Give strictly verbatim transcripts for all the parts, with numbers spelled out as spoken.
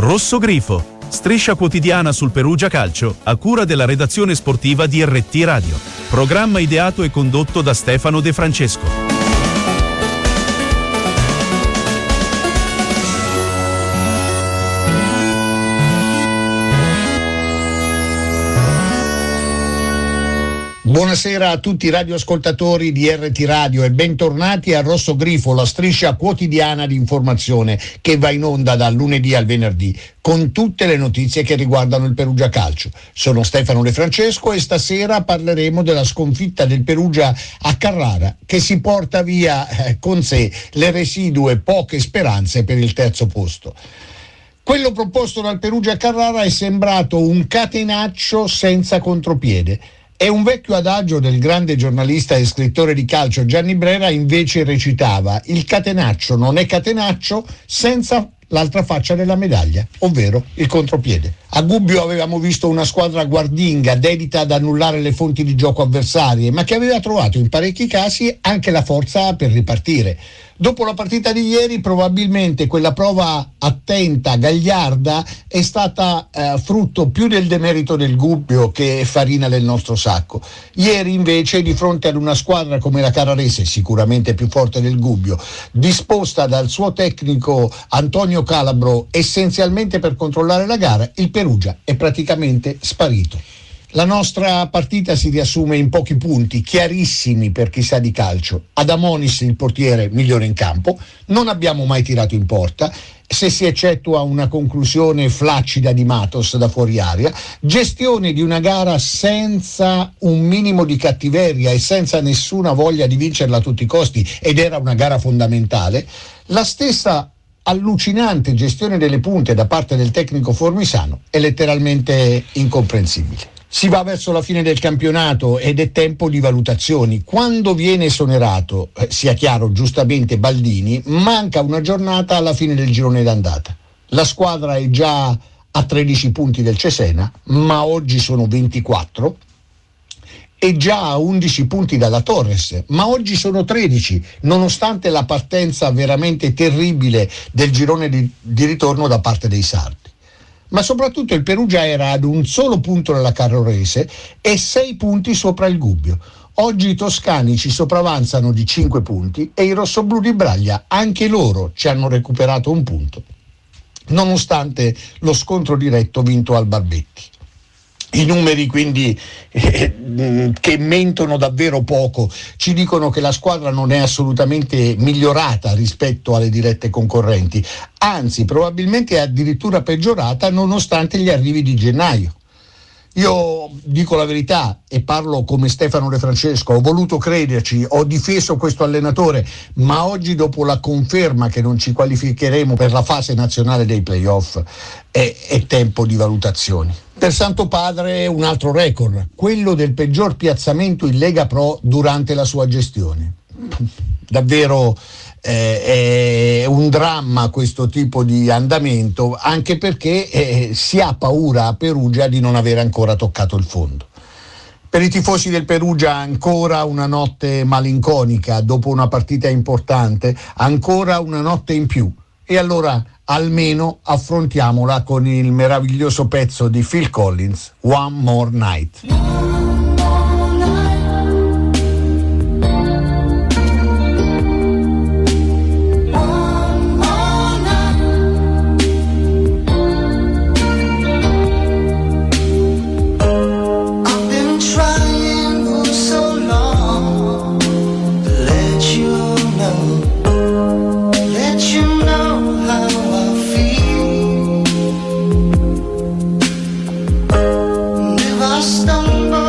Rosso Grifo, striscia quotidiana sul Perugia Calcio, a cura della redazione sportiva di R T Radio. Programma ideato e condotto da Stefano De Francesco. Buonasera a tutti i radioascoltatori di R T Radio e bentornati a Rosso Grifo, la striscia quotidiana di informazione che va in onda dal lunedì al venerdì con tutte le notizie che riguardano il Perugia Calcio. Sono Stefano De Francesco e stasera parleremo della sconfitta del Perugia a Carrara, che si porta via eh, con sé le residue poche speranze per il terzo posto. Quello proposto dal Perugia a Carrara è sembrato un catenaccio senza contropiede. E un vecchio adagio del grande giornalista e scrittore di calcio Gianni Brera invece recitava: il catenaccio non è catenaccio senza l'altra faccia della medaglia, ovvero il contropiede. A Gubbio avevamo visto una squadra guardinga, dedita ad annullare le fonti di gioco avversarie, ma che aveva trovato in parecchi casi anche la forza per ripartire. Dopo la partita di ieri probabilmente quella prova attenta, gagliarda, è stata eh, frutto più del demerito del Gubbio che farina del nostro sacco. Ieri invece, di fronte ad una squadra come la Carrarese, sicuramente più forte del Gubbio, disposta dal suo tecnico Antonio Calabro essenzialmente per controllare la gara, il Perugia è praticamente sparito. La nostra partita si riassume in pochi punti, chiarissimi per chi sa di calcio. Adamonis, il portiere migliore in campo, non abbiamo mai tirato in porta, se si eccettua una conclusione flaccida di Matos da fuori area, gestione di una gara senza un minimo di cattiveria e senza nessuna voglia di vincerla a tutti i costi, ed era una gara fondamentale, la stessa allucinante gestione delle punte da parte del tecnico Formisano è letteralmente incomprensibile. Si va verso la fine del campionato ed è tempo di valutazioni. Quando viene esonerato, eh, sia chiaro, giustamente Baldini, manca una giornata alla fine del girone d'andata. La squadra è già a tredici punti del Cesena, ma oggi sono ventiquattro, e già a undici punti dalla Torres, ma oggi sono tredici, nonostante la partenza veramente terribile del girone di, di ritorno da parte dei sardi. Ma soprattutto il Perugia era ad un solo punto dalla Carrarese e sei punti sopra il Gubbio. Oggi i toscani ci sopravanzano di cinque punti e i rossoblù di Braglia, anche loro, ci hanno recuperato un punto, nonostante lo scontro diretto vinto al Barbetti. I numeri quindi eh, che mentono davvero poco ci dicono che la squadra non è assolutamente migliorata rispetto alle dirette concorrenti, anzi probabilmente è addirittura peggiorata nonostante gli arrivi di gennaio. Io dico la verità e parlo come Stefano De Francesco, ho voluto crederci, ho difeso questo allenatore, ma oggi, dopo la conferma che non ci qualificheremo per la fase nazionale dei playoff, è, è tempo di valutazioni. Per Santo Padre un altro record, quello del peggior piazzamento in Lega Pro durante la sua gestione. Davvero eh, è un dramma questo tipo di andamento, anche perché eh, si ha paura a Perugia di non avere ancora toccato il fondo. Per i tifosi del Perugia ancora una notte malinconica dopo una partita importante, ancora una notte in più. E allora almeno affrontiamola con il meraviglioso pezzo di Phil Collins, One More Night. Stumble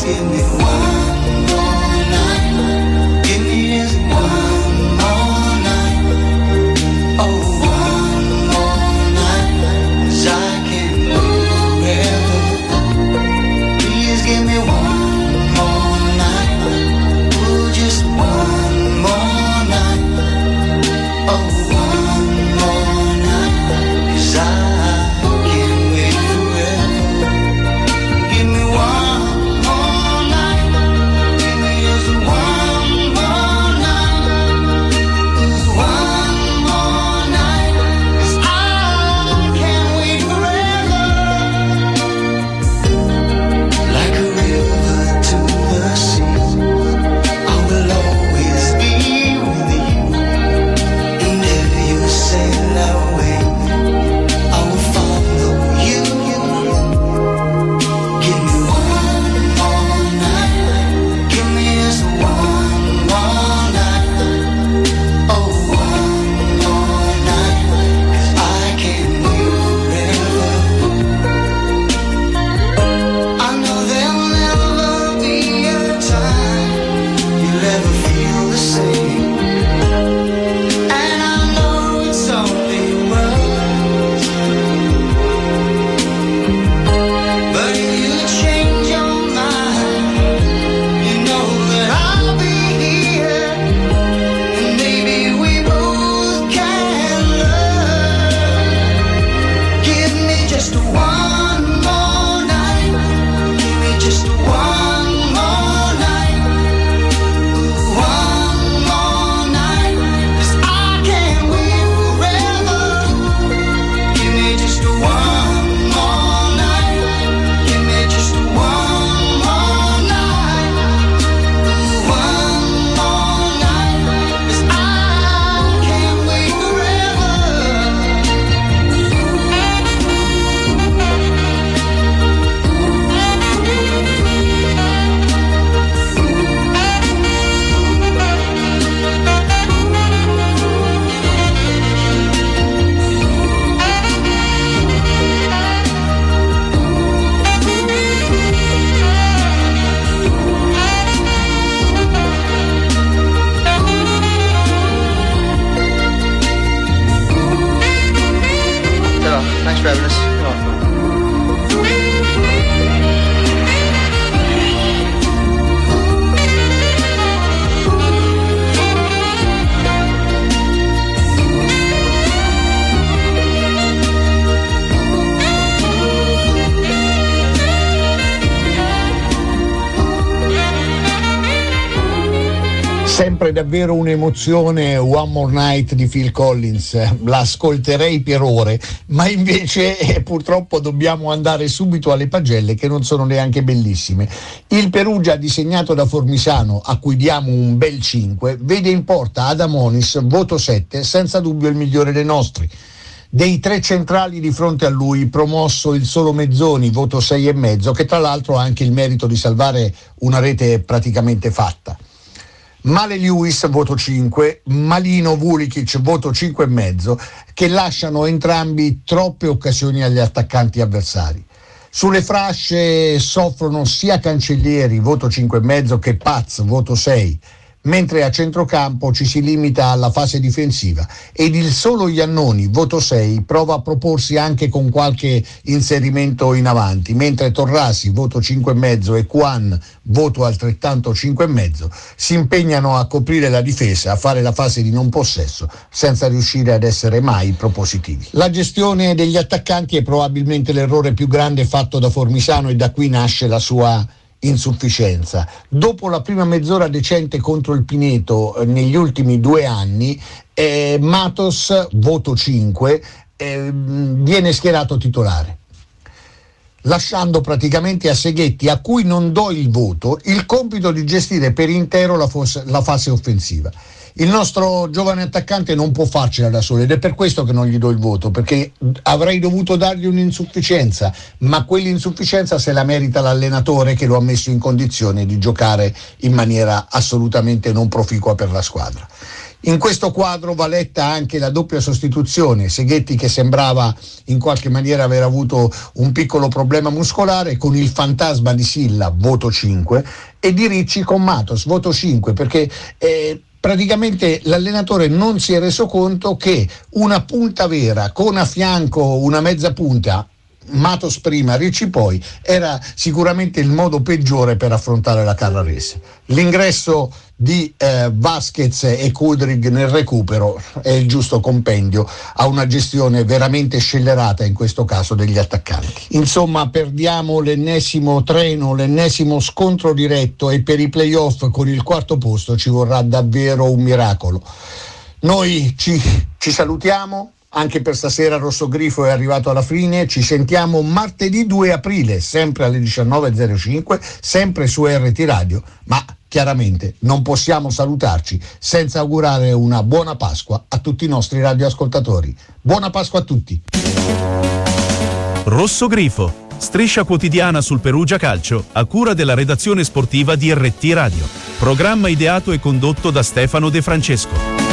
Sempre davvero un'emozione One More Night di Phil Collins, l'ascolterei per ore, ma invece eh, purtroppo dobbiamo andare subito alle pagelle che non sono neanche bellissime. Il Perugia, disegnato da Formisano, a cui diamo un bel cinque, vede in porta Adamonis, voto sette, senza dubbio il migliore dei nostri. Dei tre centrali di fronte a lui, promosso il solo Mezzoni, voto sei e mezzo, che tra l'altro ha anche il merito di salvare una rete praticamente fatta. Male Lewis, voto cinque, Malino Vulikic, voto cinque e mezzo, che lasciano entrambi troppe occasioni agli attaccanti avversari. Sulle fasce soffrono sia Cancellieri, voto cinque e mezzo, che Paz, voto sei, mentre a centrocampo ci si limita alla fase difensiva ed il solo Iannoni, voto sei, prova a proporsi anche con qualche inserimento in avanti, mentre Torrasi, voto cinque e mezzo, e Quan, voto altrettanto cinque e mezzo, si impegnano a coprire la difesa, a fare la fase di non possesso, senza riuscire ad essere mai propositivi. La gestione degli attaccanti è probabilmente l'errore più grande fatto da Formisano e da qui nasce la sua insufficienza. Dopo la prima mezz'ora decente contro il Pineto eh, negli ultimi due anni, eh, Matos, voto cinque, eh, viene schierato titolare, lasciando praticamente a Seghetti, a cui non do il voto, il compito di gestire per intero la, fos- la fase offensiva. Il nostro giovane attaccante non può farcela da solo ed è per questo che non gli do il voto, perché avrei dovuto dargli un'insufficienza, ma quell'insufficienza se la merita l'allenatore che lo ha messo in condizione di giocare in maniera assolutamente non proficua per la squadra. In questo quadro va letta anche la doppia sostituzione, Seghetti che sembrava in qualche maniera aver avuto un piccolo problema muscolare, con il fantasma di Silla, voto cinque, e di Ricci con Matos, voto cinque, perché eh, praticamente l'allenatore non si è reso conto che una punta vera con a fianco una mezza punta, Matos prima, Ricci poi, era sicuramente il modo peggiore per affrontare la Carrarese. L'ingresso di eh, Vasquez e Kudryk nel recupero è il giusto compendio a una gestione veramente scellerata, in questo caso degli attaccanti. Insomma, perdiamo l'ennesimo treno, l'ennesimo scontro diretto, e per i playoff con il quarto posto ci vorrà davvero un miracolo. Noi ci, ci salutiamo. Anche per stasera Rossogrifo è arrivato alla fine. Ci sentiamo martedì due aprile, sempre alle diciannove e zero cinque, sempre su R T Radio, ma chiaramente non possiamo salutarci senza augurare una buona Pasqua a tutti i nostri radioascoltatori. Buona Pasqua a tutti. Rossogrifo, striscia quotidiana sul Perugia Calcio, a cura della redazione sportiva di R T Radio. Programma ideato e condotto da Stefano De Francesco.